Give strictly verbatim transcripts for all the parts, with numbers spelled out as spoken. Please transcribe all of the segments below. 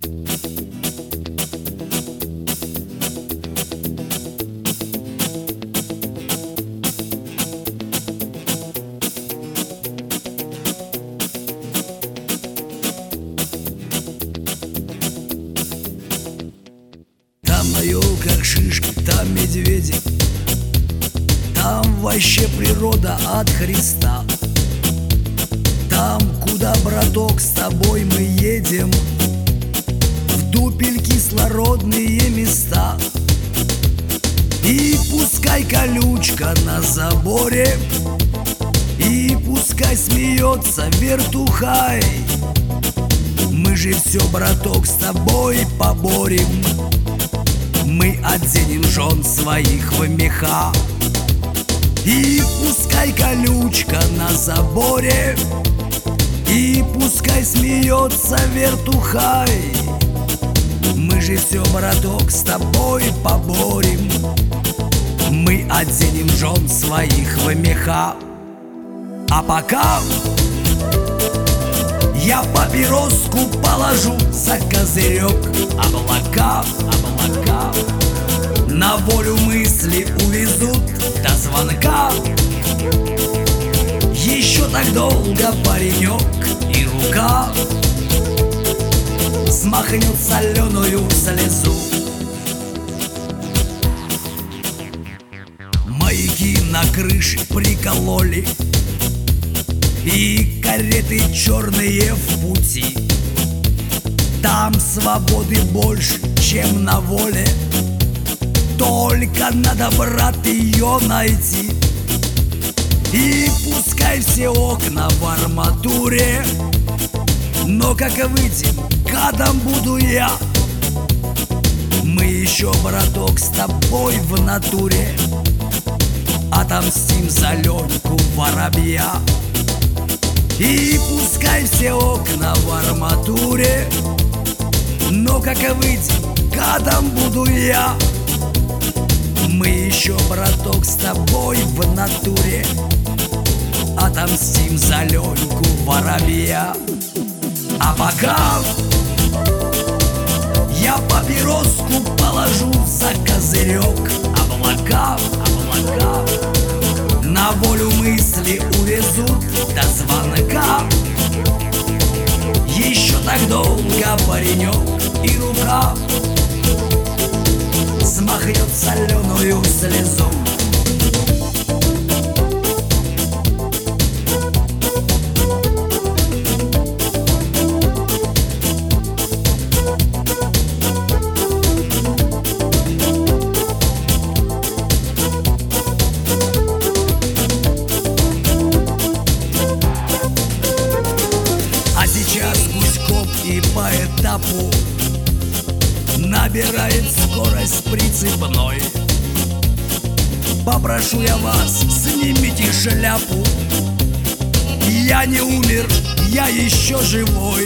Там на елках шишки, там медведи, там вообще природа от Христа. Там, куда, браток, с тобой мы едем, в дупель кислородные места. И пускай колючка на заборе, и пускай смеется вертухай, мы же все, браток, с тобой поборем. Мы оденем жен своих в меха. И пускай колючка на заборе, и пускай смеется вертухай, мы же все, браток, с тобой поборем. Мы оденем жен своих в меха. А пока я папироску положу за козырек. Облака, облака на волю мысли увезут до звонка. Еще так долго паренек и рука смахнет соленую слезу. Маяки на крыше прикололи, и кареты черные в пути. Там свободы больше, чем на воле, только надо, брат, ее найти. И пускай все окна в арматуре, но как выйдем, гадом буду я. Мы еще, браток, с тобой в натуре отомстим за Леньку воробья. И пускай все окна в арматуре, но как выйдем, гадом буду я. Мы еще, браток, с тобой в натуре отомстим за Леньку воробья. А пока я папироску положу за козырек. Облака, облака на волю мысли увезут до звонка. Еще так долго паренек и рука смахнет соленую слезу. А сейчас гуськом и по этапу набирает скорость прицепной. Попрошу я вас, снимите шляпу. Я не умер, я еще живой.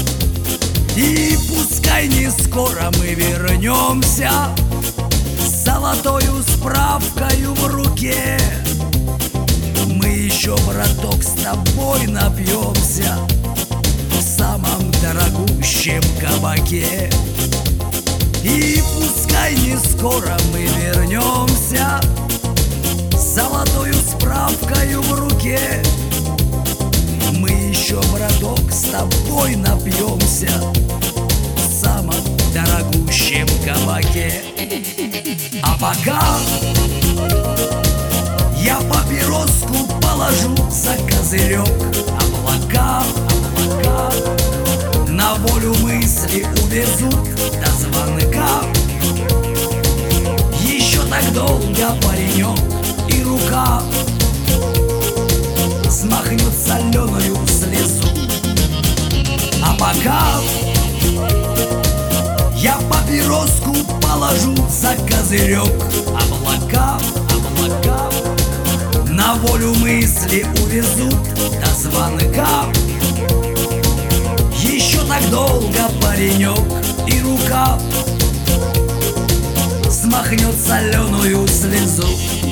И пускай не скоро мы вернемся с золотою справкою в руке. Мы еще, браток, с тобой напьемся в самом дорогущем кабаке. И пускай не скоро мы вернемся с золотою справкою в руке. Мы еще, браток, с тобой напьемся в самом дорогущем кабаке. А пока я папироску положу за козырек. Облака, облака на волю мысли увезут до звонка. Еще так долго паренек и рука смахнет соленую слезу. А пока я папироску положу за козырек. Облака, облака на волю мысли увезут до звонка. Еще так долго паренек и рука смахнет соленую слезу.